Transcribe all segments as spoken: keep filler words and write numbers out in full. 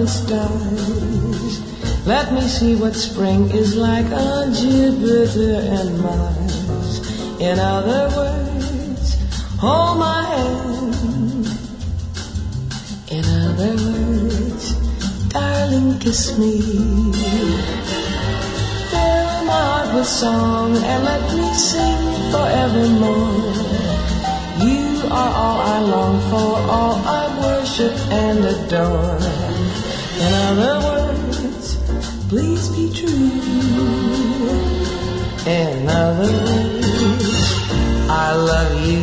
stars. Let me see what spring is like on Jupiter and Mars. In other words, hold my hand. In other words, darling, kiss me. Fill my heart with song and let me sing forevermore. You are all I long for, all I worship and adore. In other words, please be true. In other words, I love you.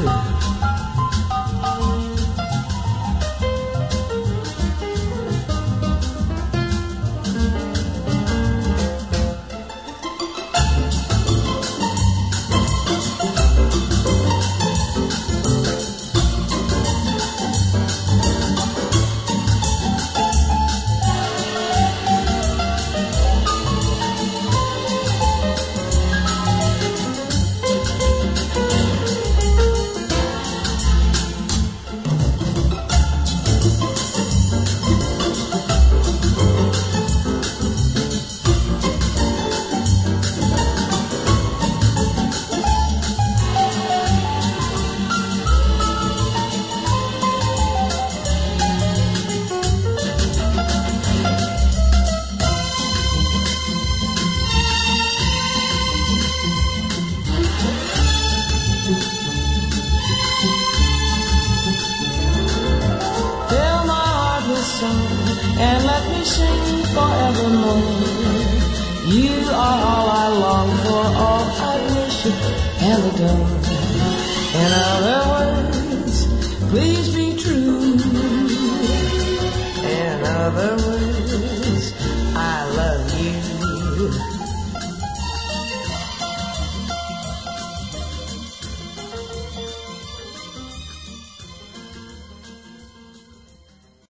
And let me sing forevermore. You are all I long for, all I worship and adore. In other words, please be true. In other words,